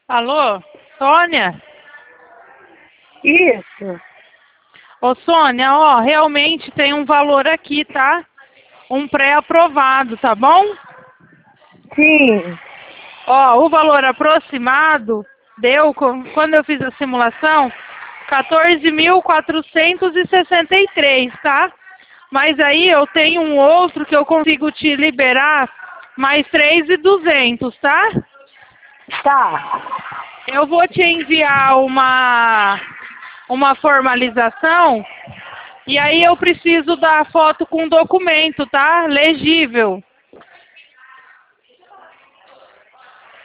Alô, Sônia? Isso. Ô, Sônia, ó, realmente tem um valor aqui, tá? Um pré-aprovado, tá bom? Sim. Ó, o valor aproximado deu, quando eu fiz a simulação, 14.463, tá? Mas aí eu tenho um outro que eu consigo te liberar mais 3.200, tá? Tá. Eu vou te enviar uma formalização e aí eu preciso da foto com documento, tá? Legível.